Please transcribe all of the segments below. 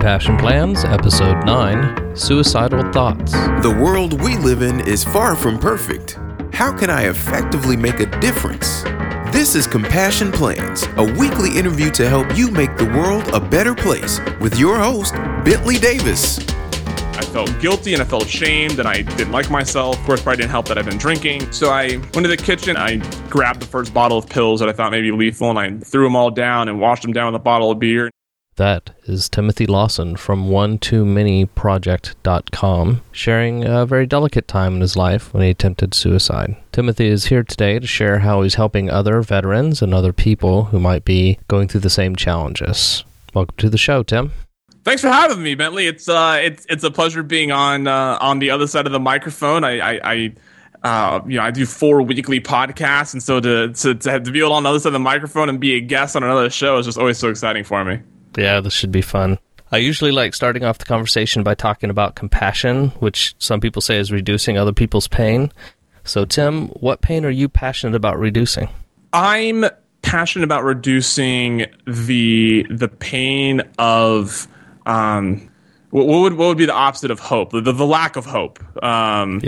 Compassion Plans, Episode 9, Suicidal Thoughts. The world we live in is far from perfect. How can I effectively make a difference? This is Compassion Plans, a weekly interview to help you make the world a better place with your host, Bentley Davis. I felt guilty and I felt ashamed and I didn't like myself. Of course, probably didn't help that I've been drinking. So I went to the kitchen, I grabbed the first bottle of pills that I thought may be lethal, and I threw them all down and washed them down with a bottle of beer. That is Timothy Lawson from OneTooManyProject.com, sharing a very delicate time in his life when he attempted suicide. Timothy is here today to share how he's helping other veterans and other people who might be going through the same challenges. Welcome to the show, Tim. Thanks for having me, Bentley. It's a pleasure being on the other side of the microphone. I do 4 weekly podcasts, and so to be on the other side of the microphone and be a guest on another show is just always so exciting for me. Yeah, this should be fun. I usually like starting off the conversation by talking about compassion, which some people say is reducing other people's pain. So, Tim, what pain are you passionate about reducing? I'm passionate about reducing the pain of what would be the opposite of hope? The lack of hope. My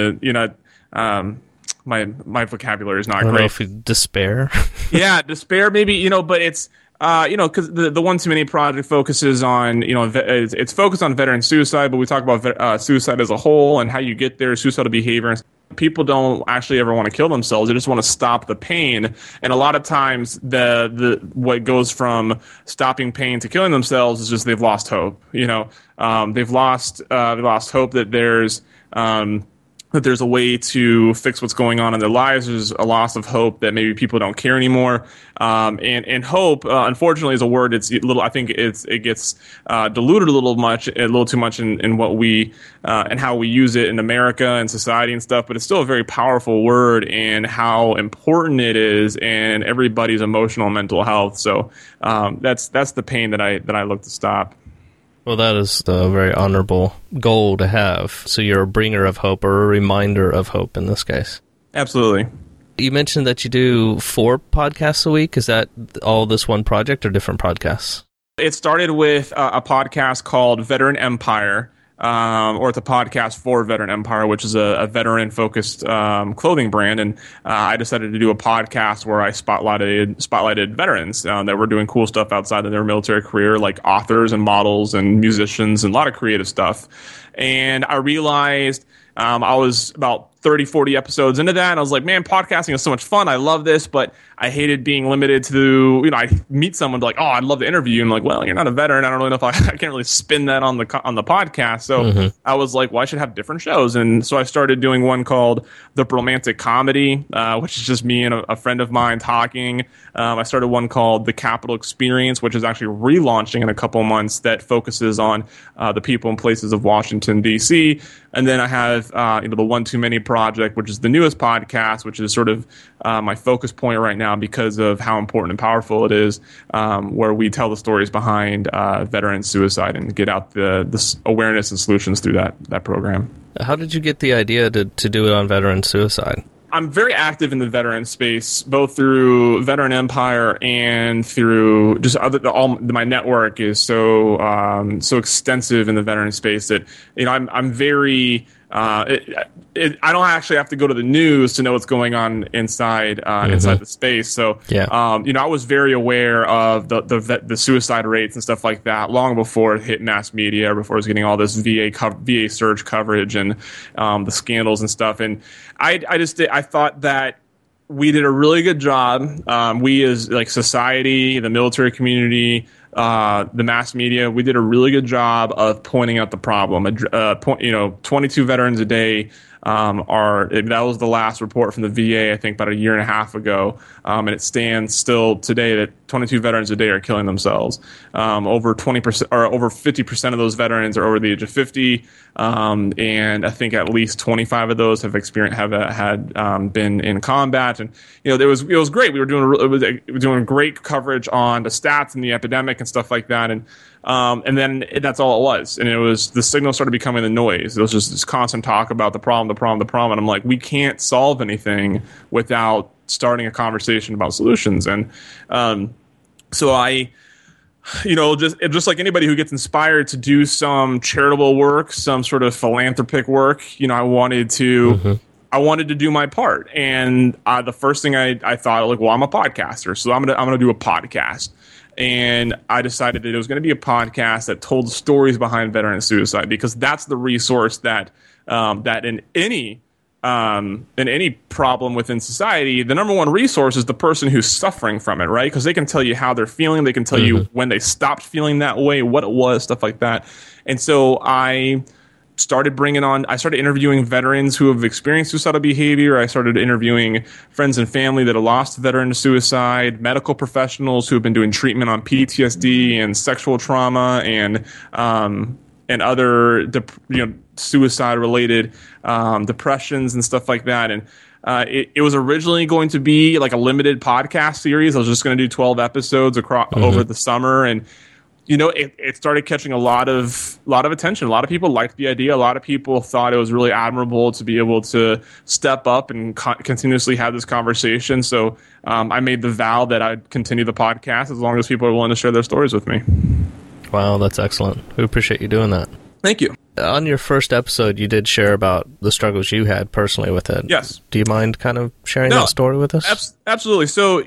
vocabulary is not great. Know if despair. Yeah, despair maybe. But it's. Because the One Too Many project focuses on, it's focused on veteran suicide, but we talk about suicide as a whole and how you get there, suicidal behavior. People don't actually ever want to kill themselves; they just want to stop the pain. And a lot of times, what goes from stopping pain to killing themselves is just they've lost hope. They've lost hope that there's a way to fix what's going on in their lives. There's a loss of hope that maybe people don't care anymore. And hope, unfortunately, is a word. It's a little. I think it gets diluted a little too much in what we and how we use it in America and society and stuff. But it's still a very powerful word, and how important it is in everybody's emotional and mental health. So that's the pain that I look to stop. Well, that is a very honorable goal to have. So you're a bringer of hope, or a reminder of hope in this case. Absolutely. You mentioned that you do 4 podcasts a week. Is that all this one project or different podcasts? It started with a podcast called Veteran Empire, or it's a podcast for Veteran Empire, which is a veteran-focused clothing brand. And I decided to do a podcast where I spotlighted veterans that were doing cool stuff outside of their military career, like authors and models and musicians and a lot of creative stuff. And I realized I was about 30, 40 episodes into that, and I was like, man, podcasting is so much fun. I love this, but I hated being limited to, I meet someone like, oh, I'd love to interview you. I'm like, well, you're not a veteran. I don't really know if I can't really spin that on the podcast. So I was like, well, I should have different shows. And so I started doing one called The Romantic Comedy, which is just me and a friend of mine talking. I started one called The Capital Experience, which is actually relaunching in a couple months, that focuses on the people and places of Washington, D.C. And then I have the One Too Many Project, which is the newest podcast, which is sort of my focus point right now because of how important and powerful it is, where we tell the stories behind veteran suicide and get out the awareness and solutions through that program. How did you get the idea to do it on veteran suicide? I'm very active in the veteran space, both through Veteran Empire and through just my network is so extensive in the veteran space that I'm very. I don't actually have to go to the news to know what's going on inside the space. So, I was very aware of the suicide rates and stuff like that long before it hit mass media, before it was getting all this VA surge coverage and the scandals and stuff. And I thought that we did a really good job. We as like society, the military community, the mass media, we did a really good job of pointing out the problem. 22 veterans a day that was the last report from the VA, I think about a year and a half ago, and it stands still today that 22 veterans a day are killing themselves. Over 20% or over 50% of those veterans are over the age of 50, and I think at least 25 of those have been in combat. And it was great. We were doing great coverage on the stats and the epidemic and stuff like that, and then that's all it was. And it was the signal started becoming the noise. It was just this constant talk about the problem. And I'm like, we can't solve anything without starting a conversation about solutions. And so I just like anybody who gets inspired to do some charitable work, some sort of philanthropic work, I wanted to. I wanted to do my part, and the first thing I thought, like, well, I'm a podcaster, so I'm gonna do a podcast, and I decided that it was going to be a podcast that told stories behind veteran suicide, because that's the resource that in any problem within society, the number one resource is the person who's suffering from it, right? Because they can tell you how they're feeling, they can tell you when they stopped feeling that way, what it was, stuff like that, and so I started interviewing veterans who have experienced suicidal behavior. I started interviewing friends and family that have lost a veteran to suicide, medical professionals who have been doing treatment on PTSD and sexual trauma and other suicide related depressions and stuff like that. And it was originally going to be like a limited podcast series. I was just going to do 12 episodes over the summer, and it started catching a lot of attention. A lot of people liked the idea. A lot of people thought it was really admirable to be able to step up and continuously have this conversation. So I made the vow that I'd continue the podcast as long as people are willing to share their stories with me. Wow, that's excellent. We appreciate you doing that. Thank you. On your first episode, you did share about the struggles you had personally with it. Yes. Do you mind kind of sharing that story with us? Absolutely. So,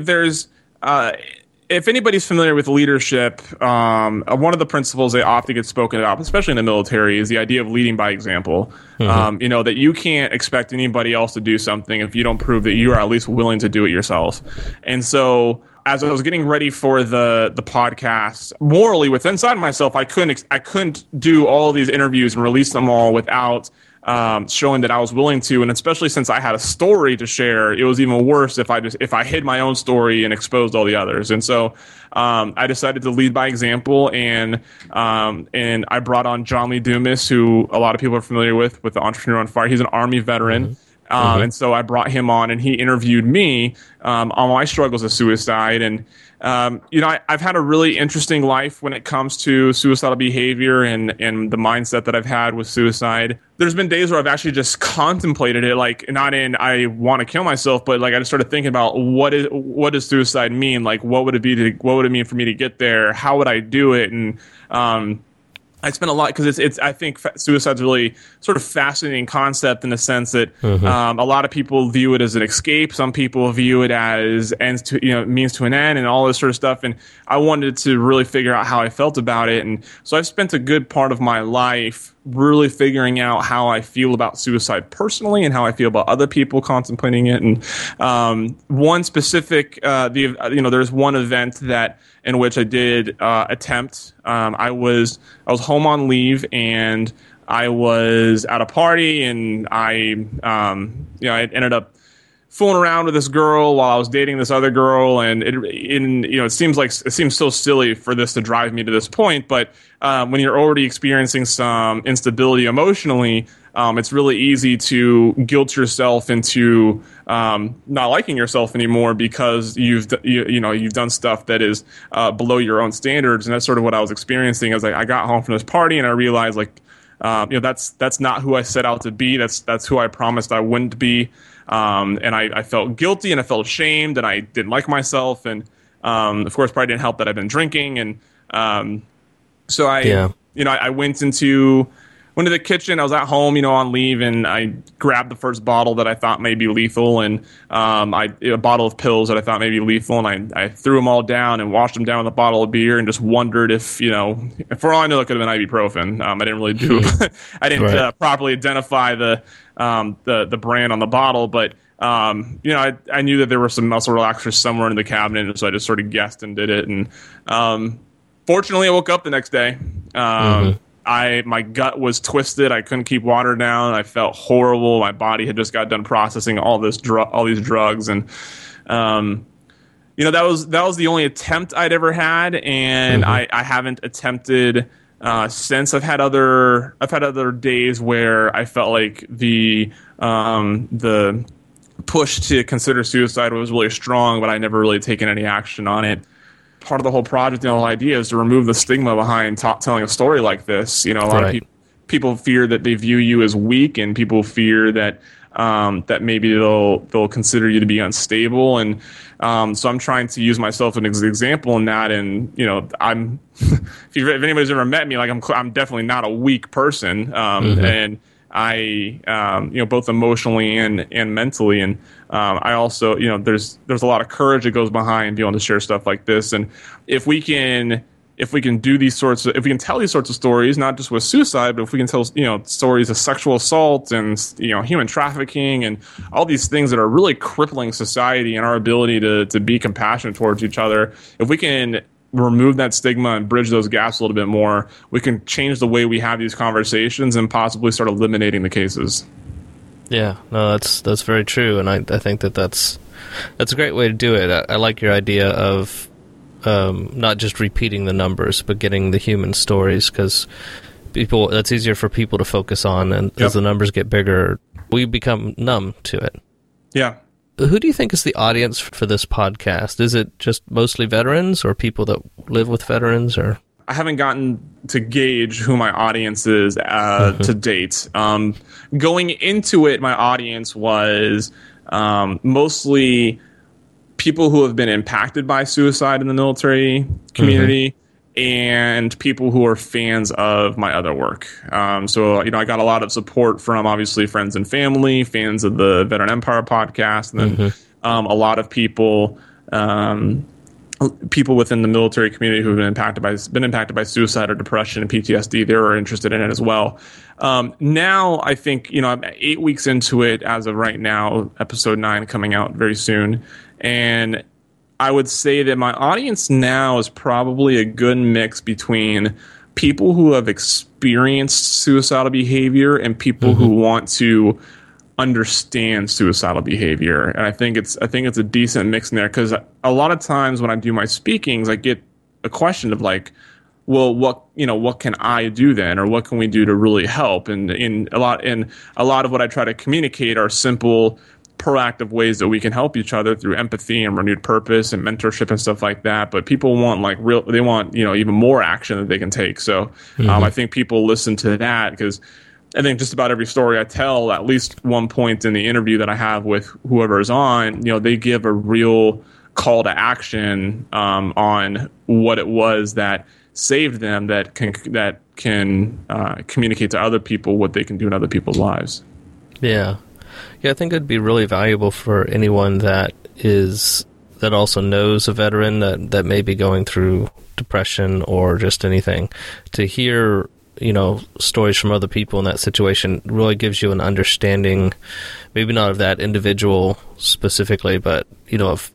if anybody's familiar with leadership, one of the principles they often get spoken about, especially in the military, is the idea of leading by example. That you can't expect anybody else to do something if you don't prove that you are at least willing to do it yourself. And so, as I was getting ready for the podcast, morally, within inside myself, I couldn't do all these interviews and release them all without showing that I was willing to, and especially since I had a story to share, it was even worse if I hid my own story and exposed all the others. And so I decided to lead by example, and I brought on John Lee Dumas, who a lot of people are familiar with the Entrepreneur on Fire. He's an Army veteran. And so I brought him on, and he interviewed me on my struggles with suicide. And I've had a really interesting life when it comes to suicidal behavior and the mindset that I've had with suicide. There's been days where I've actually just contemplated it, like not in I want to kill myself, but like I just started thinking about what does suicide mean? Like what would it mean for me to get there? How would I do it? And I spent a lot because I think suicide's a really sort of fascinating concept in the sense that a lot of people view it as an escape. Some people view it as means to an end and all this sort of stuff. And I wanted to really figure out how I felt about it. And so I've spent a good part of my life really figuring out how I feel about suicide personally and how I feel about other people contemplating it. And one specific, there's one event in which I did attempt. I was home on leave, and I was at a party, and I ended up fooling around with this girl while I was dating this other girl, and it seems so silly for this to drive me to this point, but when you're already experiencing some instability emotionally, it's really easy to guilt yourself into not liking yourself anymore because you've done stuff that is below your own standards, and that's sort of what I was experiencing as I got home from this party, and I realized that's not who I set out to be. That's who I promised I wouldn't be, and I felt guilty and I felt ashamed and I didn't like myself, and of course probably didn't help that I've been drinking, and so I went into the kitchen. I was at home, on leave, and I grabbed the first bottle that I thought may be lethal, and a bottle of pills that I thought may be lethal, and I threw them all down and washed them down with a bottle of beer, and just wondered if, for all I know, it could have been ibuprofen. I didn't really do, I didn't properly identify the brand on the bottle, but I knew that there were some muscle relaxers somewhere in the cabinet, and so I just sort of guessed and did it, and fortunately, I woke up the next day. My gut was twisted. I couldn't keep water down. I felt horrible. My body had just got done processing all these drugs, and that was the only attempt I'd ever had, and I haven't attempted since. I've had other days where I felt like the push to consider suicide was really strong, but I never really taken any action on it. Part of the whole project and the whole idea is to remove the stigma behind telling a story like this. A lot of people fear that they view you as weak, and people fear that that maybe they'll consider you to be unstable. And so I'm trying to use myself as an example in that. And I'm if anybody's ever met me, like I'm definitely not a weak person, and I both emotionally and mentally, and I also there's a lot of courage that goes behind being able to share stuff like this. And if we can do if we can tell these sorts of stories, not just with suicide, but if we can tell stories of sexual assault and human trafficking and all these things that are really crippling society and our ability to be compassionate towards each other, if we can remove that stigma and bridge those gaps a little bit more, we can change the way we have these conversations and possibly start eliminating the cases. Yeah, no, that's very true, and I think that's a great way to do it. I like your idea of not just repeating the numbers, but getting the human stories, because that's easier for people to focus on, and as the numbers get bigger, we become numb to it. Yeah. Who do you think is the audience for this podcast? Is it just mostly veterans or people that live with veterans? Or I haven't gotten to gauge who my audience is to date. Going into it, my audience was mostly people who have been impacted by suicide in the military community, and people who are fans of my other work. So, I got a lot of support from, obviously, friends and family, fans of the Veteran Empire podcast, and then a lot of people within the military community who have been impacted by suicide or depression and PTSD. They were interested in it as well. Now, I think, I'm 8 weeks into it as of right now, episode 9 coming out very soon, and I would say that my audience now is probably a good mix between people who have experienced suicidal behavior and people who want to understand suicidal behavior. And I think it's a decent mix in there, because a lot of times when I do my speakings, I get a question of like, well, what can I do then, or what can we do to really help? And a lot of what I try to communicate are simple, proactive ways that we can help each other through empathy and renewed purpose and mentorship and stuff like that. But people want even more action that they can take. So I think people listen to that, because I think just about every story I tell, at least one point in the interview that I have with whoever is on, they give a real call to action on what it was that saved them, that can communicate to other people what they can do in other people's lives. Yeah, I think it'd be really valuable for anyone that also knows a veteran that may be going through depression or just anything, to hear stories from other people in that situation. Really gives you an understanding, maybe not of that individual specifically, but of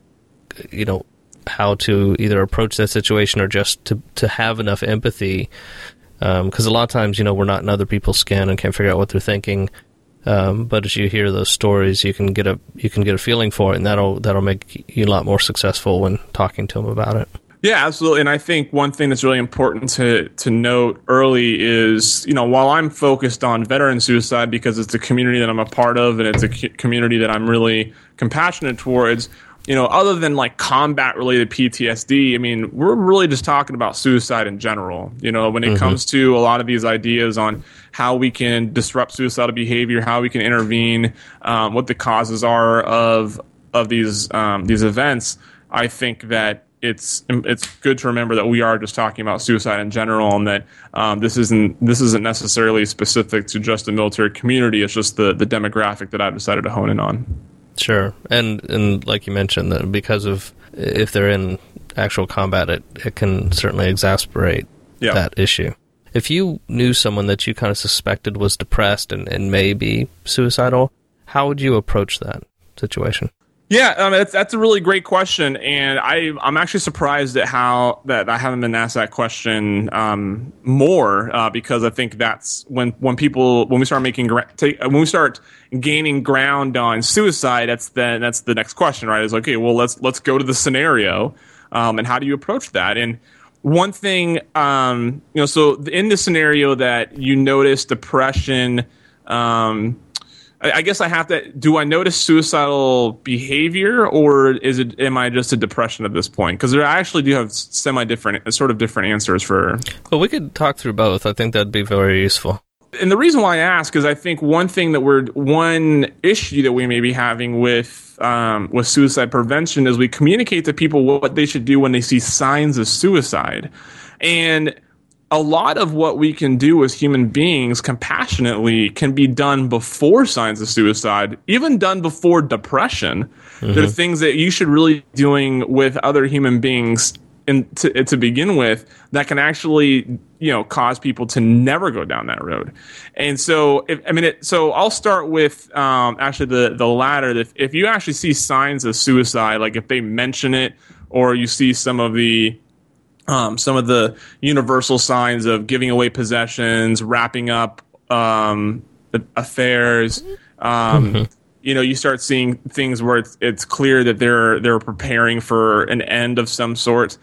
how to either approach that situation or just to have enough empathy, because a lot of times we're not in other people's skin and can't figure out what they're thinking. But as you hear those stories, you can get a feeling for it, and that'll make you a lot more successful when talking to them about it. Yeah, absolutely. And I think one thing that's really important to note early is, while I'm focused on veteran suicide because it's a community that I'm a part of and it's a community that I'm really compassionate towards, other than like combat related PTSD, I mean, we're really just talking about suicide in general. When it comes to a lot of these ideas on how we can disrupt suicidal behavior, how we can intervene, what the causes are of these events, I think that it's good to remember that we are just talking about suicide in general, and that this isn't necessarily specific to just the military community. It's just the demographic that I've decided to hone in on. Sure, and like you mentioned, that because of if they're in actual combat, it can certainly exacerbate that issue. If you knew someone that you kind of suspected was depressed and maybe suicidal, how would you approach that situation? Yeah, that's a really great question, and I'm actually surprised at how that I haven't been asked that question more, because I think that's when we start gaining ground on suicide, that's the next question, right? Is okay, well let's go to the scenario, and how do you approach that? And one thing, so in the scenario that you notice depression. I guess I have to. Do I notice suicidal behavior, or am I just a depression at this point? Because I actually do have different answers for. Well, we could talk through both. I think that'd be very useful. And the reason why I ask is I think one issue that we may be having with suicide prevention is we communicate to people what they should do when they see signs of suicide. And a lot of what we can do as human beings compassionately can be done before signs of suicide, even done before depression. Mm-hmm. There are things that you should really be doing with other human beings to begin with that can actually, cause people to never go down that road. And so, so I'll start with actually the latter. If you actually see signs of suicide, like if they mention it, or you see some of the universal signs of giving away possessions, wrapping up affairs. You start seeing things where it's clear that they're preparing for an end of some sort.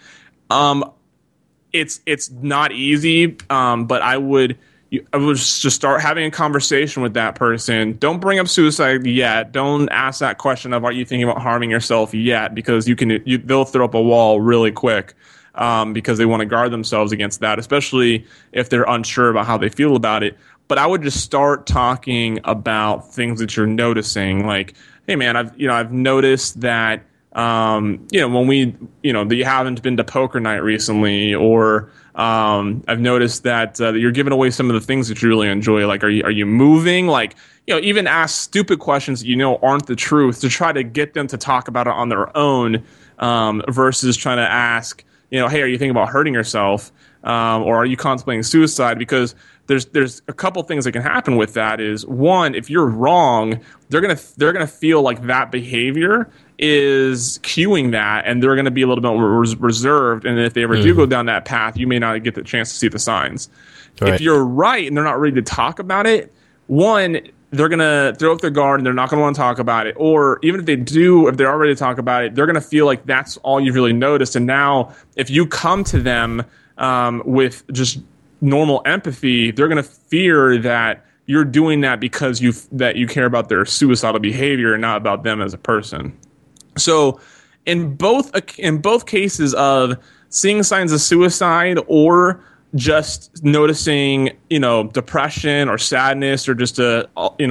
It's not easy, but I would just start having a conversation with that person. Don't bring up suicide yet. Don't ask that question of, are you thinking about harming yourself yet? Because they'll throw up a wall really quick. Because they want to guard themselves against that, especially if they're unsure about how they feel about it. But I would just start talking about things that you're noticing, like, hey man, I've noticed that when that you haven't been to poker night recently, or I've noticed that you're giving away some of the things that you really enjoy. Like, are you moving? Like, even ask stupid questions that aren't the truth to try to get them to talk about it on their own, versus trying to ask, hey, are you thinking about hurting yourself? Or are you contemplating suicide? Because there's a couple things that can happen with that. Is one, if you're wrong, they're gonna feel like that behavior is cueing that, and they're gonna be a little bit more reserved. And if they ever do go down that path, you may not get the chance to see the signs. Right. If you're right and they're not ready to talk about it, one, they're going to throw up their guard and they're not going to want to talk about it. Or even if they do, if they're already to talk about it, they're going to feel like that's all you've really noticed. And now if you come to them with just normal empathy, they're going to fear that you're doing that because you care about their suicidal behavior and not about them as a person. So in both cases of seeing signs of suicide or just noticing, depression or sadness, or just if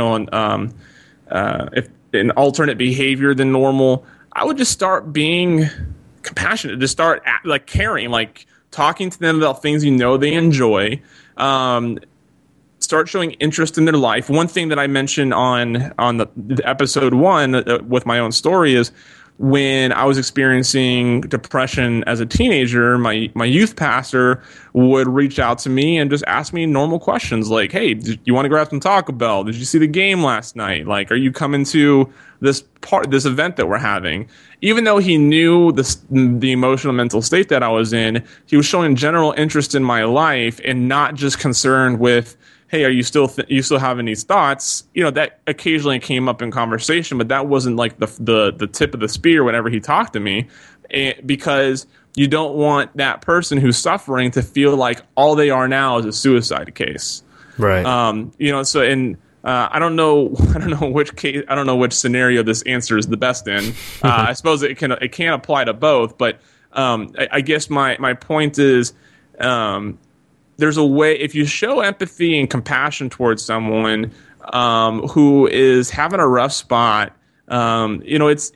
an alternate behavior than normal, I would just start being compassionate. Just start caring, like talking to them about things they enjoy. Start showing interest in their life. One thing that I mentioned on the episode 1 with my own story is, when I was experiencing depression as a teenager, my youth pastor would reach out to me and just ask me normal questions like, hey, you want to grab some Taco Bell? Did you see the game last night? Like, are you coming to this event that we're having? Even though he knew the emotional mental state that I was in, he was showing general interest in my life and not just concerned with, hey, are you still having these thoughts? That occasionally came up in conversation, but that wasn't like the tip of the spear whenever he talked to me, because you don't want that person who's suffering to feel like all they are now is a suicide case. Right. So I don't know which case, I don't know which scenario this answer is the best in. I suppose it can apply to both, but I guess my point is, there's a way, if you show empathy and compassion towards someone who is having a rough spot, there's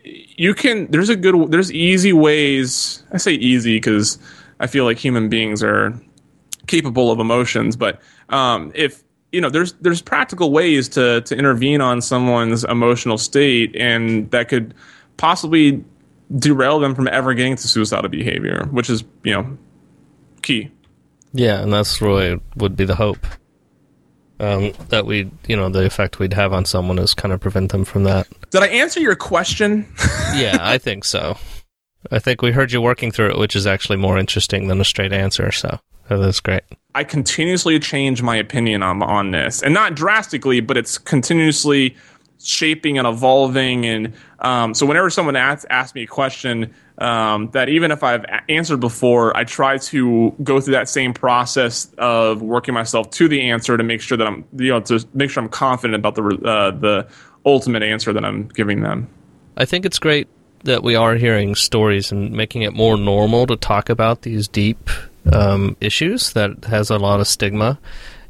easy ways. I say easy because I feel like human beings are capable of emotions, but if there's practical ways to intervene on someone's emotional state, and that could possibly derail them from ever getting to suicidal behavior, which is key. Yeah, and that's really would be the hope. That the effect we'd have on someone is kind of prevent them from that. Did I answer your question? Yeah, I think so. I think we heard you working through it, which is actually more interesting than a straight answer, so that's great. I continuously change my opinion on this, and not drastically, but it's continuously shaping and evolving. And so whenever someone asks me a question, that even if I've answered before, I try to go through that same process of working myself to the answer to make sure that I'm, to make sure I'm confident about the ultimate answer that I'm giving them. I think it's great that we are hearing stories and making it more normal to talk about these deep issues that has a lot of stigma.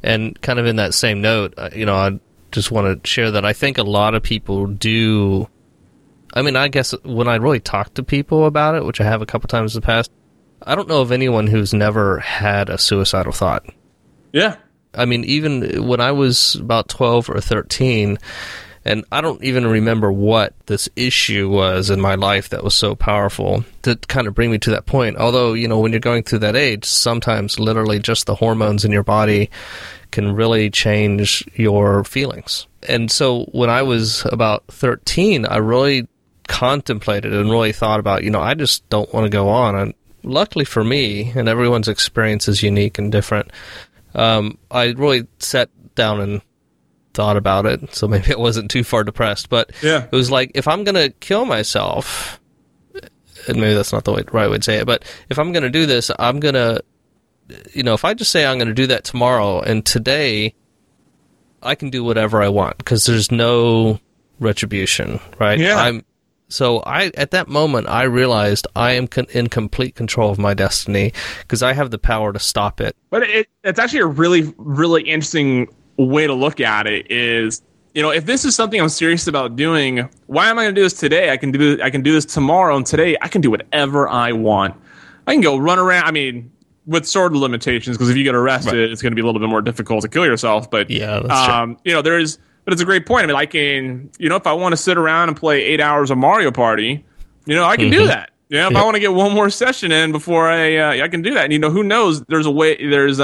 And kind of in that same note, I just want to share that I think a lot of people do. I mean, I guess when I really talk to people about it, which I have a couple times in the past, I don't know of anyone who's never had a suicidal thought. Yeah. I mean, even when I was about 12 or 13, and I don't even remember what this issue was in my life that was so powerful to kind of bring me to that point. Although, when you're going through that age, sometimes literally just the hormones in your body can really change your feelings. And so when I was about 13, I really contemplated and really thought about, I just don't want to go on. And luckily for me, and everyone's experience is unique and different, I really sat down and thought about it, so maybe I wasn't too far depressed, but It was like, if I'm going to kill myself, and maybe that's not the right way to say it, but if I'm going to do this, I'm going to, if I just say I'm going to do that tomorrow, and today I can do whatever I want, because there's no retribution, right? Yeah. At that moment, I realized I am in complete control of my destiny, because I have the power to stop it. But it's actually a really, really interesting way to look at it is, if this is something I'm serious about doing, why am I going to do this today? I can do this tomorrow, and today I can do whatever I want. I can go run around. I mean, with sort of limitations, because if you get arrested, right, it's going to be a little bit more difficult to kill yourself. But yeah, that's true. But it's a great point. I mean, I can, if I want to sit around and play 8 hours of Mario Party, I can do that. If I want to get one more session in before I can do that. And who knows? There's a way. There's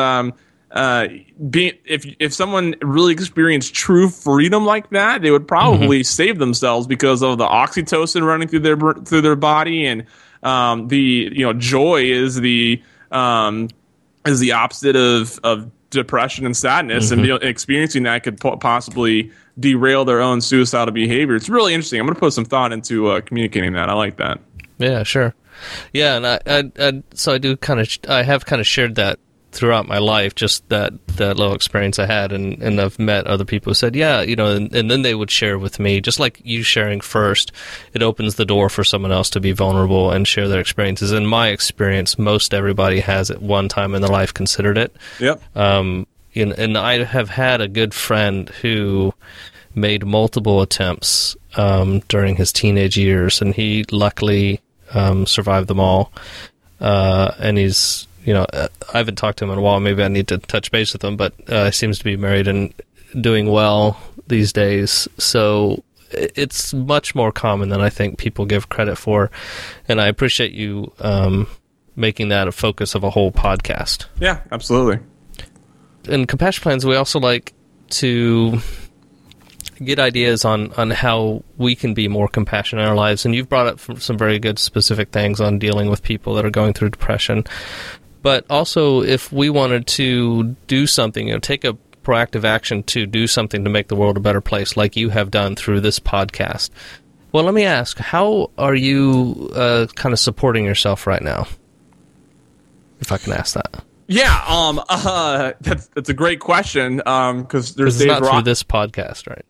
if someone really experienced true freedom like that, they would probably save themselves because of the oxytocin running through their body, and the joy is the opposite of depression and sadness, and experiencing that could possibly derail their own suicidal behavior. It's really interesting. I'm going to put some thought into communicating that. I like that. Yeah, sure. Yeah, and so I have kind of shared that throughout my life, just that little experience I had, and I've met other people who said, yeah, and then they would share with me, just like you sharing first, it opens the door for someone else to be vulnerable and share their experiences. In my experience, most everybody has at one time in their life considered it. Yep. And I have had a good friend who made multiple attempts during his teenage years, and he luckily survived them all. And he's, I haven't talked to him in a while. Maybe I need to touch base with him, but he seems to be married and doing well these days. So it's much more common than I think people give credit for. And I appreciate you making that a focus of a whole podcast. Yeah, absolutely. In Compassion Plans, we also like to get ideas on how we can be more compassionate in our lives. And you've brought up some very good specific things on dealing with people that are going through depression. But also, if we wanted to do something, take a proactive action to do something to make the world a better place, like you have done through this podcast. Well, let me ask, how are you kind of supporting yourself right now? If I can ask that. Yeah, that's a great question. Because there's days not through this podcast, right?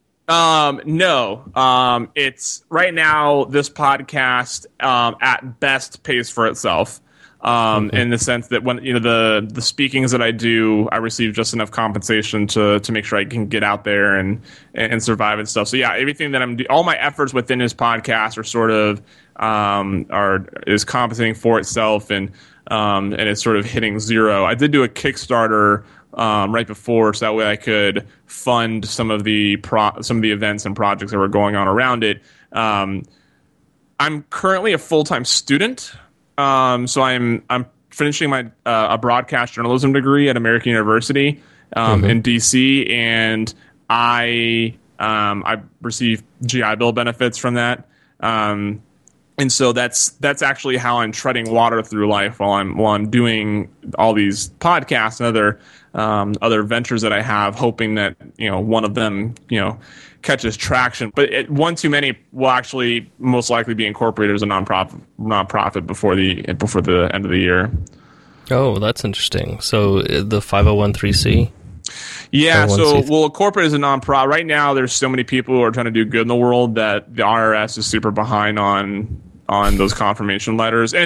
No. It's right now. This podcast at best pays for itself. In the sense that when the speakings that I do, I receive just enough compensation to make sure I can get out there and survive and stuff. So yeah, everything that I'm all my efforts within this podcast are sort of is compensating for itself, and it's sort of hitting zero. I did do a Kickstarter right before, so that way I could fund some of the events and projects that were going on around it. I'm currently a full-time student. So I'm finishing my a broadcast journalism degree at American University in DC, and I receive GI Bill benefits from that. And so that's actually how I'm treading water through life while I'm doing all these podcasts and other ventures that I have, hoping that one of them catches traction. But one too many will actually most likely be incorporated as a nonprofit before the end of the year. Oh, that's interesting. So the 501(c)(3). Yeah, so we'll incorporate as a nonprofit. Right now, there's so many people who are trying to do good in the world that the IRS is super behind on those confirmation letters. And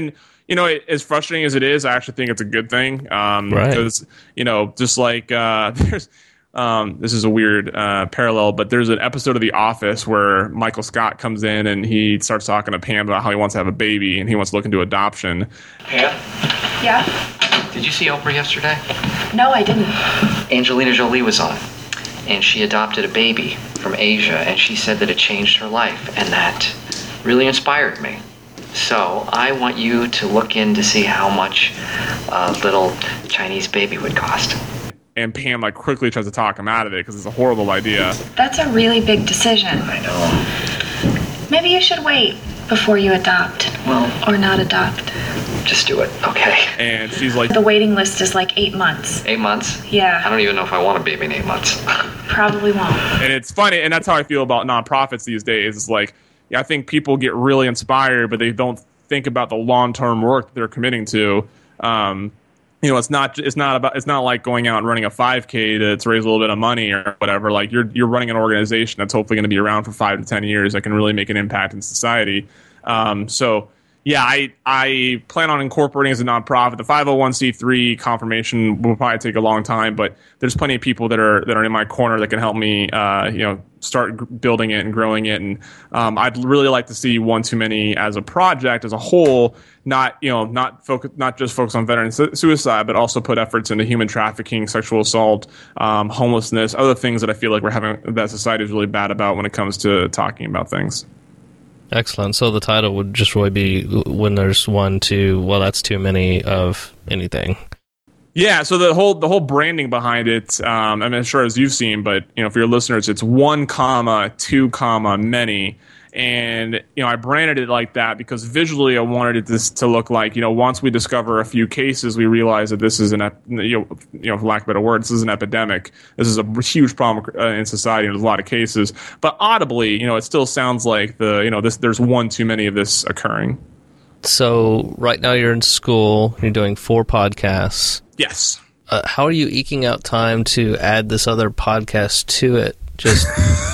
as frustrating as it is, I actually think it's a good thing. Because, just like there's, this is a weird parallel, but there's an episode of The Office where Michael Scott comes in and he starts talking to Pam about how he wants to have a baby and he wants to look into adoption. Pam? Yeah? Did you see Oprah yesterday? No, I didn't. Angelina Jolie was on, and she adopted a baby from Asia, and she said that it changed her life, and that really inspired me. So I want you to look in to see how much a little Chinese baby would cost. And Pam quickly tries to talk him out of it because it's a horrible idea. That's a really big decision. I know. Maybe you should wait before you adopt. Well, or not adopt. Just do it, okay? And she's like, the waiting list is 8 months. 8 months? Yeah. I don't even know if I want a baby in 8 months. Probably won't. And it's funny, and that's how I feel about nonprofits these days. It's I think people get really inspired, but they don't think about the long-term work that they're committing to. It's not like going out and running a 5K to raise a little bit of money or whatever. You're running an organization that's hopefully going to be around for 5 to 10 years that can really make an impact in society. I plan on incorporating as a nonprofit. The 501c3 confirmation will probably take a long time, but there's plenty of people that are in my corner that can help me, start building it and growing it. And I'd really like to see One Too Many as a project as a whole, not just focus on veteran suicide, but also put efforts into human trafficking, sexual assault, homelessness, other things that I feel like that society is really bad about when it comes to talking about things. Excellent. So the title would just really be when there's one, two, well, that's too many of anything. Yeah, so the whole branding behind it, I'm sure as you've seen, but for your listeners, it's 1, 2, many. And I branded it like that because visually I wanted it to look like once we discover a few cases, we realize that this is for lack of a better word, this is an epidemic. This is a huge problem in society, and there's a lot of cases. But audibly, it still sounds like there's one too many of this occurring. So right now you're in school. You're doing 4 podcasts. Yes. How are you eking out time to add this other podcast to it? Just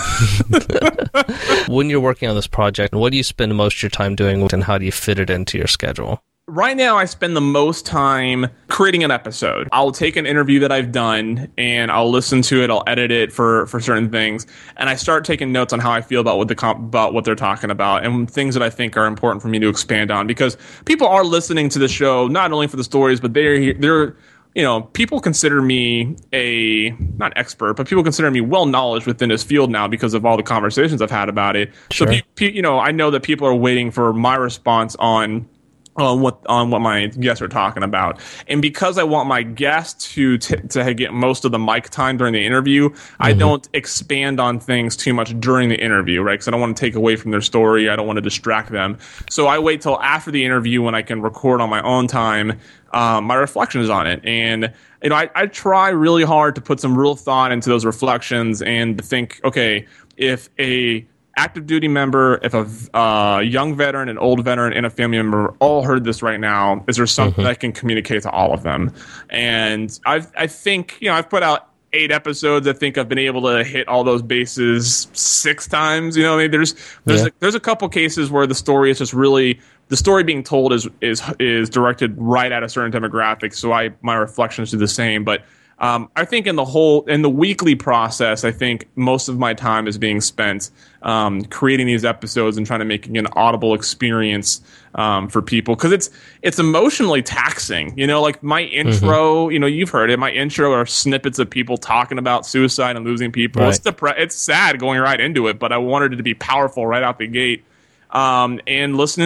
when you're working on this project, what do you spend most of your time doing, and how do you fit it into your schedule? Right now, I spend the most time creating an episode. I'll take an interview that I've done, and I'll listen to it. I'll edit it for certain things, and I start taking notes on how I feel about what they're talking about and things that I think are important for me to expand on. Because people are listening to the show not only for the stories, but they're people consider me not expert, but people consider me well-knowledged within this field now because of all the conversations I've had about it. Sure. So, I know that people are waiting for my response on what my guests are talking about. And because I want my guests to get most of the mic time during the interview, I don't expand on things too much during the interview, right? Because I don't want to take away from their story. I don't want to distract them. So I wait till after the interview when I can record on my own time my reflections on it. And I try really hard to put some real thought into those reflections and to think, okay, if a active duty member, if a young veteran, an old veteran, and a family member all heard this right now, is there something that can communicate to all of them? And I think I've put out 8 episodes. I think I've been able to hit all those bases 6 times. There's a couple cases where the story is just really, the story being told is directed right at a certain demographic. So my reflections do the same, but. I think in the weekly process, I think most of my time is being spent creating these episodes and trying to make an audible experience for people, because it's emotionally taxing. My intro, you've heard it. My intro are snippets of people talking about suicide and losing people. Right. It's sad going right into it, but I wanted it to be powerful right out the gate. And listening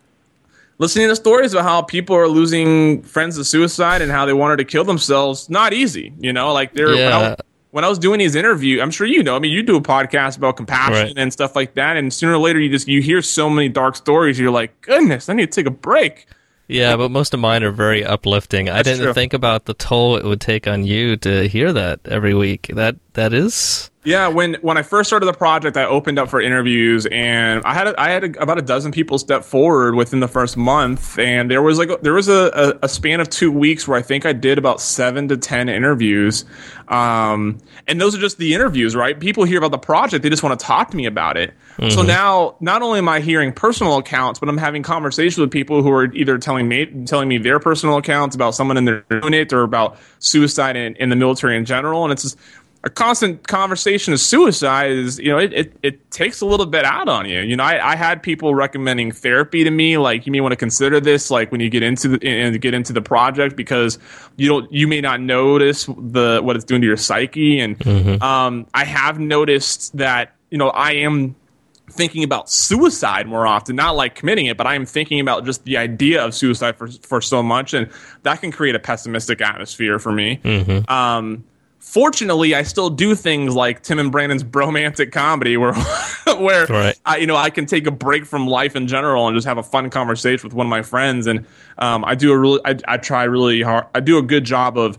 to stories about how people are losing friends to suicide and how they wanted to kill themselves, not easy. When I was doing these interviews, I'm sure you do a podcast about compassion and stuff like that, and sooner or later you hear so many dark stories, you're like, goodness, I need to take a break. Yeah, but most of mine are very uplifting. I didn't think about the toll it would take on you to hear that every week. That is Yeah, when I first started the project, I opened up for interviews, and I had about a dozen people step forward within the first month, and there was a span of 2 weeks where I think I did about 7 to 10 interviews, and those are just the interviews, right? People hear about the project, they just want to talk to me about it. So now, not only am I hearing personal accounts, but I'm having conversations with people who are either telling me their personal accounts about someone in their unit or about suicide in the military in general, and it's just a constant conversation of suicide is, it takes a little bit out on you. I had people recommending therapy to me, like, you may want to consider this, like, when you get into the project, because you may not notice what it's doing to your psyche. And I have noticed that, I am thinking about suicide more often, not like committing it, but I am thinking about just the idea of suicide for so much, and that can create a pessimistic atmosphere for me. Fortunately, I still do things like Tim and Brandon's bromantic comedy, where right. I can take a break from life in general and just have a fun conversation with one of my friends. And I try really hard. I do a good job of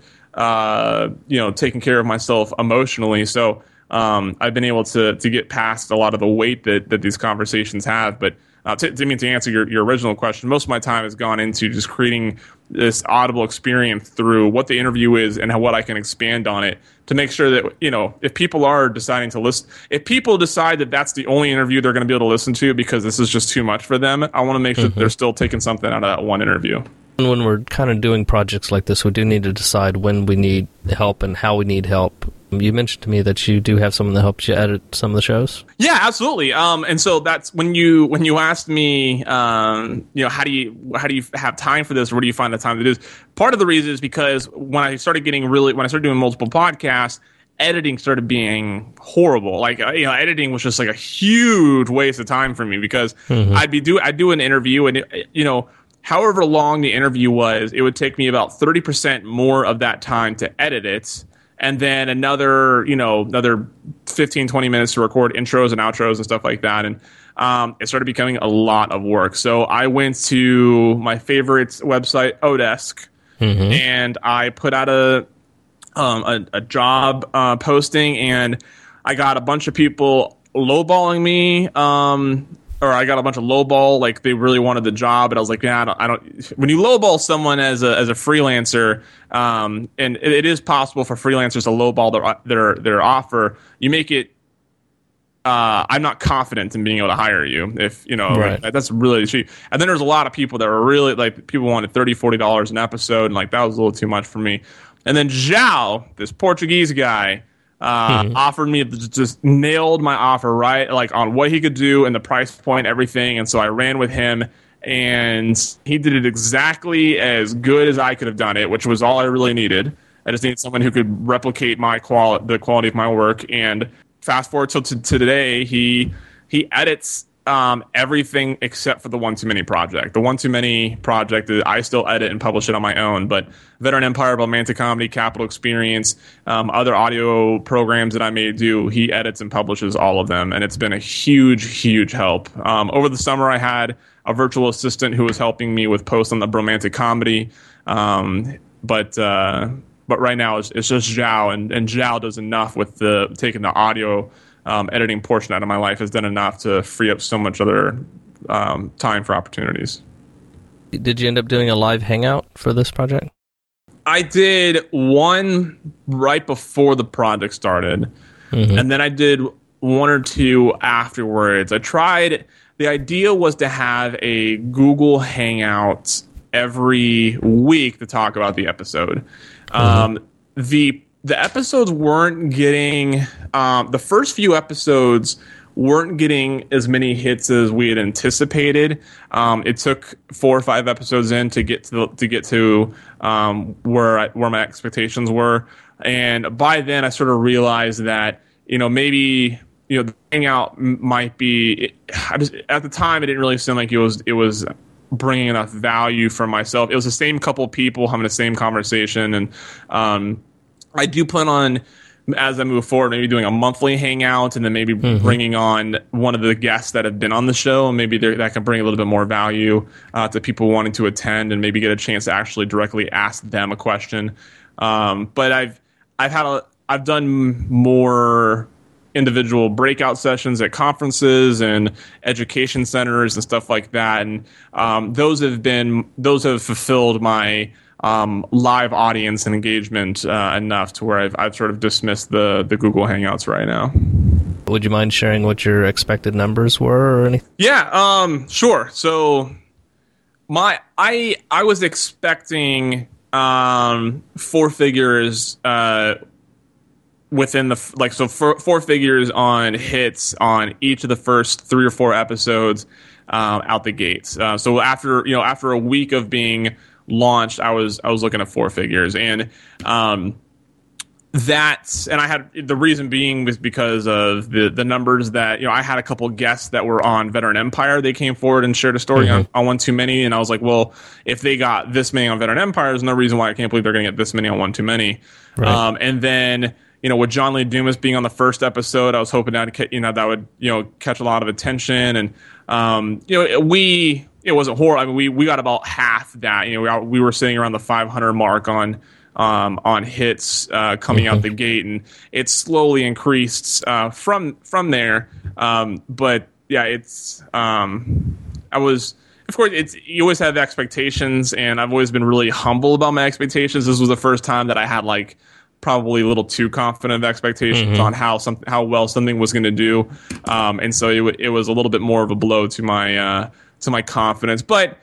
taking care of myself emotionally. So I've been able to get past a lot of the weight that these conversations have. But to answer your original question, most of my time has gone into just creating this audible experience through what the interview is and what I can expand on it to make sure that, if people are deciding to listen, if people decide that that's the only interview they're going to be able to listen to because this is just too much for them, I want to make sure that they're still taking something out of that one interview. And when we're kind of doing projects like this, we do need to decide when we need help and how we need help. You mentioned to me that you do have someone that helps you edit some of the shows. Yeah, absolutely. And so that's when you asked me, how do you have time for this, or where do you find the time to do this? Part of the reason is because when I started doing multiple podcasts, editing started being horrible. Like, editing was just like a huge waste of time for me, because I'd do an interview, and however long the interview was, it would take me about 30% more of that time to edit it. And then another 15, 20 minutes to record intros and outros and stuff like that. And it started becoming a lot of work. So I went to my favorite website, Odesk, and I put out a job posting, and I got a bunch of people lowballing me. Or I got a bunch of lowball, like they really wanted the job, and I was like, yeah, I don't. When you lowball someone as a freelancer, and it is possible for freelancers to lowball their offer, you make it. I'm not confident in being able to hire you if right. That's really cheap. And then there's a lot of people that were really like, people wanted $30-$40 an episode, and like that was a little too much for me. And then Zhao, this Portuguese guy, offered me, just nailed my offer right, like on what he could do and the price point, everything. And so I ran with him, and he did it exactly as good as I could have done it, which was all I really needed. I just needed someone who could replicate the quality of my work. And fast forward to today, he edits everything except for the One Too Many project. The One Too Many project, I still edit and publish it on my own, but Veteran Empire, Romantic Comedy, Capital Experience, other audio programs that I may do, he edits and publishes all of them, and it's been a huge, huge help. Over the summer, I had a virtual assistant who was helping me with posts on the Romantic Comedy, but right now it's just Zhao, and Zhao does enough with taking the audio editing portion out of my life, has done enough to free up so much other time for opportunities. Did you end up doing a live hangout for this project? I did one right before the project started, and then I did one or two afterwards. The idea was to have a Google Hangout every week to talk about the episode. The episodes weren't getting, the first few episodes weren't getting as many hits as we had anticipated. It took 4 or 5 episodes in to get to where my expectations were, and by then I sort of realized that maybe the hangout might be. At the time, it didn't really seem like it was bringing enough value for myself. It was the same couple of people having the same conversation, and I do plan on, as I move forward, maybe doing a monthly hangout, and then maybe bringing on one of the guests that have been on the show, and maybe that can bring a little bit more value to people wanting to attend, and maybe get a chance to actually directly ask them a question. But I've done more individual breakout sessions at conferences and education centers and stuff like that. And those have fulfilled my live audience and engagement enough to where I've sort of dismissed the Google Hangouts right now. Would you mind sharing what your expected numbers were or anything? Yeah, sure. So I was expecting 4 figures within the four figures on hits on each of the first 3 or 4 episodes out the gates. So after a week of being launched, I was looking at 4 figures, and I had the reason being was because of the numbers that I had a couple guests that were on Veteran Empire. They came forward and shared a story on One Too Many, and I was like, well, if they got this many on Veteran Empire, there's no reason why I can't believe they're going to get this many on One Too Many. Right. And then with John Lee Dumas being on the first episode, I was hoping that would catch a lot of attention, and it wasn't horrible. I mean, we got about half that. We were sitting around the 500 mark on hits coming out the gate, and it slowly increased from there. But yeah, of course, you always have expectations, and I've always been really humble about my expectations. This was the first time that I had probably a little too confident of expectations on how well something was going to do, and so it was a little bit more of a blow to my confidence. But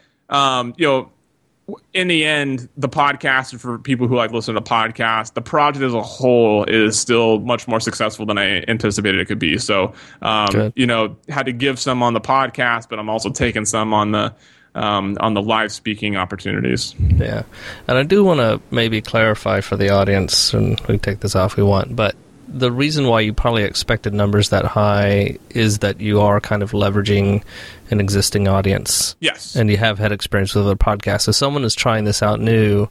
in the end, the podcast, for people who listen to podcasts, the project as a whole is still much more successful than I anticipated it could be. So, had to give some on the podcast, but I'm also taking some on the live speaking opportunities. Yeah. And I do want to maybe clarify for the audience, and we can take this off if we want, but the reason why you probably expected numbers that high is that you are kind of leveraging an existing audience. Yes. And you have had experience with other podcasts. If someone is trying this out new,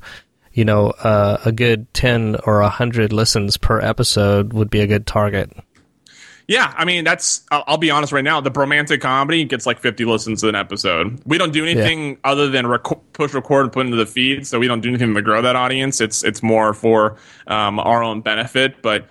a good 10 or 100 listens per episode would be a good target. Yeah, I mean, I'll be honest right now, the Bromantic Comedy gets 50 listens an episode. We don't do anything other than push record and put into the feed, so we don't do anything to grow that audience. It's more for our own benefit, but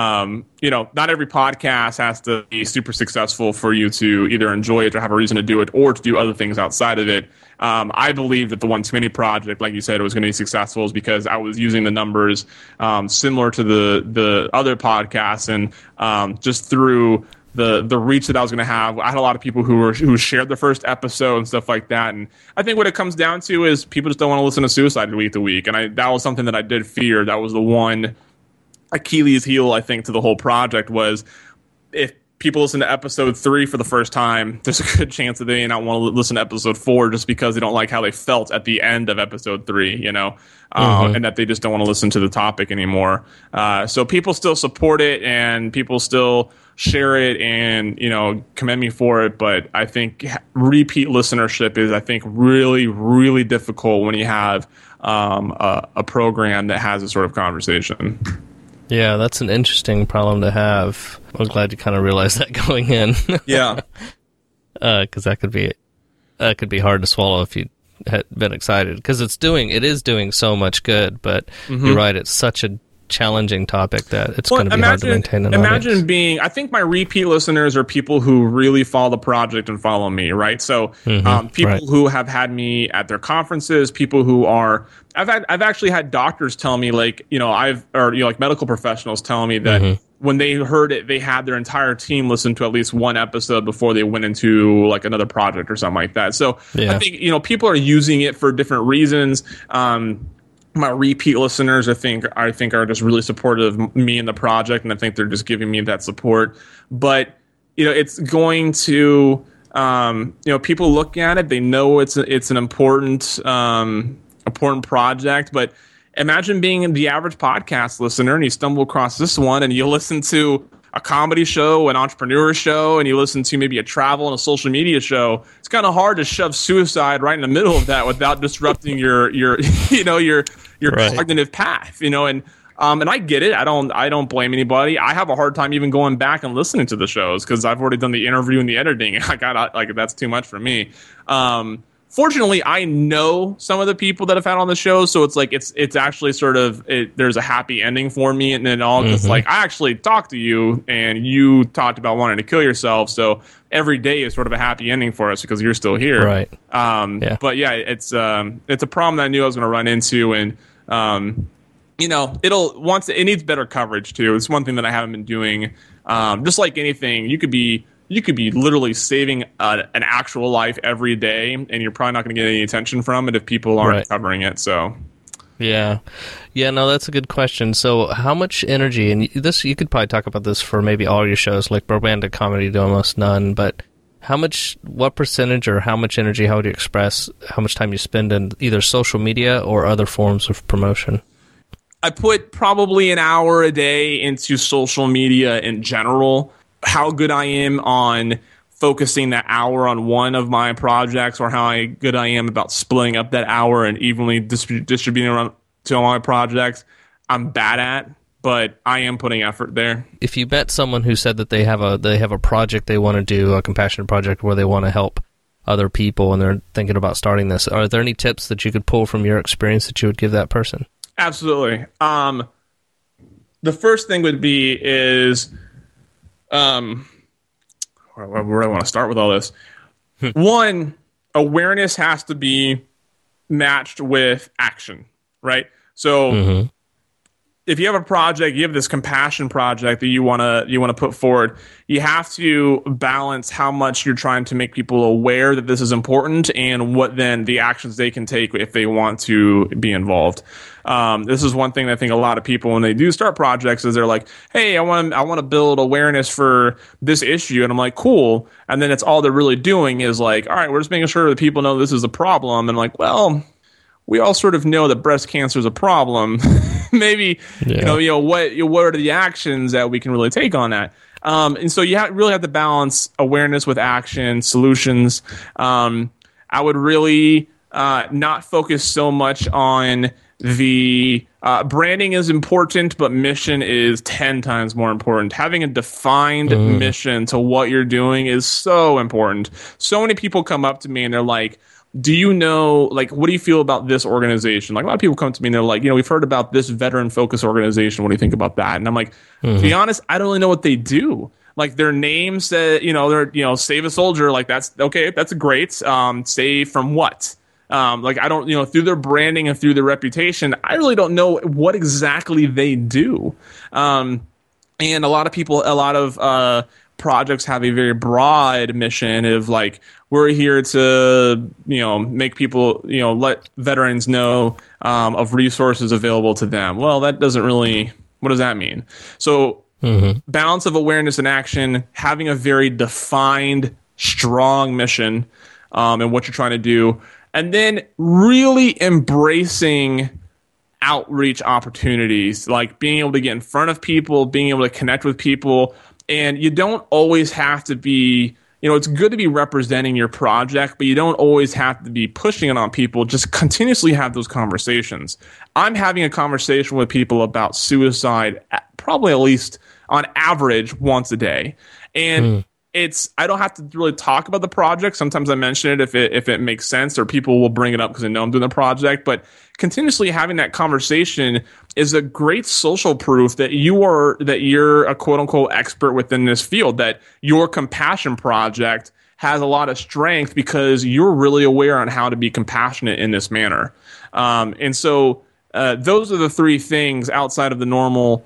not every podcast has to be super successful for you to either enjoy it or have a reason to do it or to do other things outside of it. I believe that the One Too Many project, like you said, was going to be successful is because I was using the numbers similar to the other podcasts, and just through the reach that I was going to have, I had a lot of people who shared the first episode and stuff like that. And I think what it comes down to is people just don't want to listen to Suicide week to week, and that was something that I did fear. That was the one Achilles heel, I think, to the whole project was if people listen to episode 3 for the first time, there's a good chance that they may not want to listen to episode 4 just because they don't like how they felt at the end of episode 3, and that they just don't want to listen to the topic anymore. So people still support it and people still share it and, commend me for it. But I think repeat listenership is, really, really difficult when you have a program that has a sort of conversation. Yeah, that's an interesting problem to have. I'm glad you kind of realized that going in. Yeah. Because that could be hard to swallow if you had been excited. Because it is doing so much good, but you're right, it's such a challenging topic that it's going to be hard to maintain an audience. I think my repeat listeners are people who really follow the project and follow me, right? So people who have had me at their conferences, people who are I've actually had doctors tell me medical professionals telling me that when they heard it, they had their entire team listen to at least one episode before they went into another project or something like that. So I think people are using it for different reasons. My repeat listeners, I think are just really supportive of me and the project, and I think they're just giving me that support. But it's going to people look at it, they know it's an important project. But imagine being the average podcast listener and you stumble across this one and you listen to a comedy show, an entrepreneur show, and you listen to maybe a travel and a social media show. It's kind of hard to shove suicide right in the middle of that without disrupting your cognitive path, and I get it. I don't blame anybody. I have a hard time even going back and listening to the shows because I've already done the interview and the editing. I got that's too much for me. fortunately, I know some of the people that have had on the show, so it's like it's actually sort of there's a happy ending for me, and then all just like I actually talked to you, and you talked about wanting to kill yourself, so every day is sort of a happy ending for us because you're still here, right? But yeah, it's a problem that I knew I was going to run into, and it needs better coverage too. It's one thing that I haven't been doing. Just like anything, you could be literally saving an actual life every day, and you're probably not going to get any attention from it if people aren't covering it. So, no, that's a good question. So, how much energy? And this, you could probably talk about this for maybe all your shows, like Romantic Comedy, do almost none. But what percentage, or how much energy? How would you express how much time you spend in either social media or other forms of promotion? I put probably an hour a day into social media in general. How good I am on focusing that hour on one of my projects, or how good I am about splitting up that hour and evenly distributing around to all my projects, I'm bad at, but I am putting effort there. If you met someone who said that they have a project they want to do, a compassionate project where they want to help other people and they're thinking about starting this, are there any tips that you could pull from your experience that you would give that person? Absolutely. The first thing would be is, where do I want to start with all this? One, awareness has to be matched with action, right? So if you have a project, you have this compassion project that you want to put forward, you have to balance how much you're trying to make people aware that this is important, and what then the actions they can take if they want to be involved. This is one thing that I think a lot of people, when they do start projects, is they're like, hey, I want to build awareness for this issue. And I'm like, cool. And then it's all they're really doing is like, all right, we're just making sure that people know this is a problem. And I'm like, well, we all sort of know that breast cancer is a problem. Maybe, what are the actions that we can really take on that? And so you really have to balance awareness with action, solutions. I would really not focus so much on the branding is important, but mission is 10 times more important. Having a defined mission to what you're doing is so important. So many people come up to me and they're like, do you know, like, what do you feel about this organization? Like, a lot of people come to me and they're like, we've heard about this veteran focused organization. What do you think about that? And I'm like, to be honest, I don't really know what they do. Like, their name said, they're, Save a Soldier. Like, that's okay. That's great. Save from what? I don't, through their branding and through their reputation, I really don't know what exactly they do. And a lot of projects have a very broad mission of like, we're here to, make people, let veterans know of resources available to them. Well, that doesn't really, what does that mean? So balance of awareness and action, having a very defined, strong mission and what you're trying to do. And then really embracing outreach opportunities, like being able to get in front of people, being able to connect with people. And you don't always have to be, it's good to be representing your project, but you don't always have to be pushing it on people. Just continuously have those conversations. I'm having a conversation with people about suicide probably at least on average once a day. And I don't have to really talk about the project. Sometimes I mention it if it makes sense, or people will bring it up because they know I'm doing the project. But continuously having that conversation is a great social proof that you're a quote unquote expert within this field, that your compassion project has a lot of strength because you're really aware on how to be compassionate in this manner. And so those are the three things outside of the normal,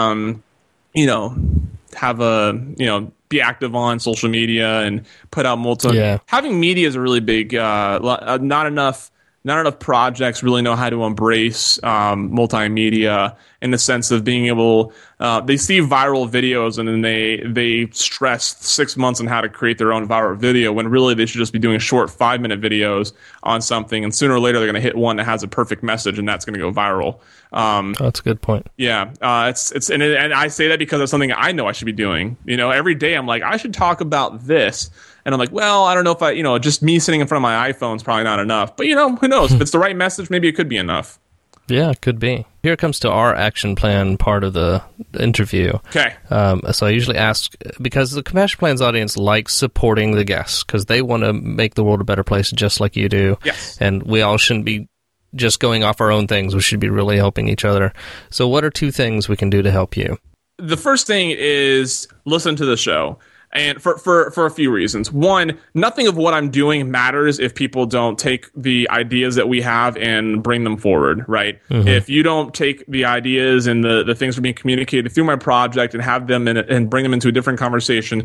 be active on social media and put out having media is a really big, not enough projects really know how to embrace multimedia in the sense of being able, they see viral videos and then they stress 6 months on how to create their own viral video, when really they should just be doing short 5-minute videos on something, and sooner or later they're going to hit one that has a perfect message, and that's going to go viral. That's a good point. Yeah, and I say that because it's something I know I should be doing. Every day I'm like, I should talk about this, and I'm like, well, I don't know if just me sitting in front of my iPhone is probably not enough. But who knows? If it's the right message, maybe it could be enough. Yeah, could be. Here comes to our action plan part of the interview. Okay. So I usually ask, because the Compassion Plans audience likes supporting the guests, because they want to make the world a better place just like you do. Yes. And we all shouldn't be just going off our own things. We should be really helping each other. So what are 2 things we can do to help you? The first thing is listen to the show. And for a few reasons. One, nothing of what I'm doing matters if people don't take the ideas that we have and bring them forward, right? Mm-hmm. If you don't take the ideas and the things that are being communicated through my project and have them and bring them into a different conversation,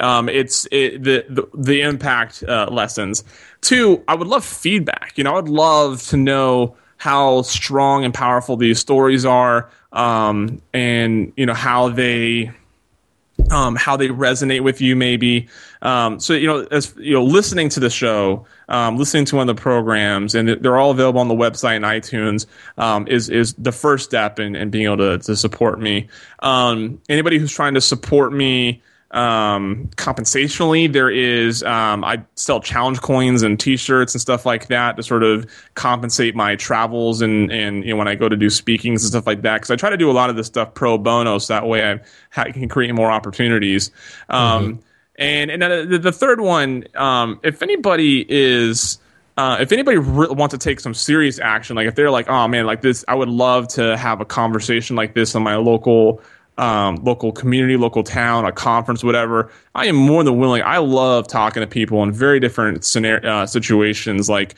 the impact lessens. 2, I would love feedback. I would love to know how strong and powerful these stories are, and how they resonate with you, maybe. Listening to the show, listening to one of the programs, and they're all available on the website and iTunes, is the first step in being able to support me. Anybody who's trying to support me compensationally, there is I sell challenge coins and t-shirts and stuff like that to sort of compensate my travels and when I go to do speakings and stuff like that, because I try to do a lot of this stuff pro bono, so that way I can create more opportunities. And the third one, if anybody wants to take some serious action, like if they're like, oh man, like this, I would love to have a conversation like this on my local community, local town, a conference, whatever, I am more than willing. I love talking to people in very different situations. Like,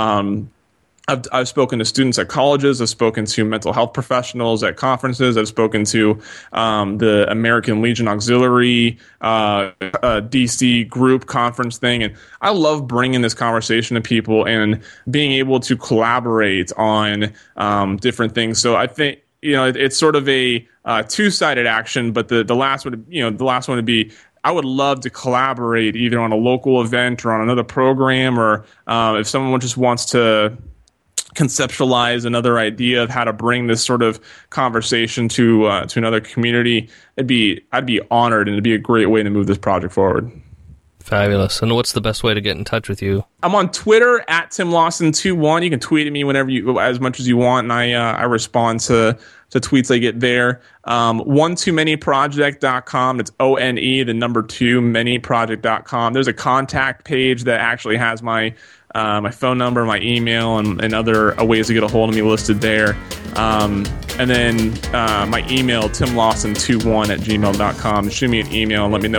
I've spoken to students at colleges. I've spoken to mental health professionals at conferences. I've spoken to the American Legion Auxiliary DC group conference thing. And I love bringing this conversation to people and being able to collaborate on different things. So I think, it's sort of a 2-sided action, but the last one would be, I would love to collaborate either on a local event or on another program, or if someone just wants to conceptualize another idea of how to bring this sort of conversation to another community, I'd be honored, and it'd be a great way to move this project forward. Fabulous. And what's the best way to get in touch with you? I'm on Twitter at TimLawson21. You can tweet at me as much as you want, and I respond to tweets I get there. One2manyproject.com. It's ONE, the number 2, manyproject.com. There's a contact page that actually has my phone number, my email, and other ways to get a hold of me listed there. And then my email, timlawson21@gmail.com. Shoot me an email and let me know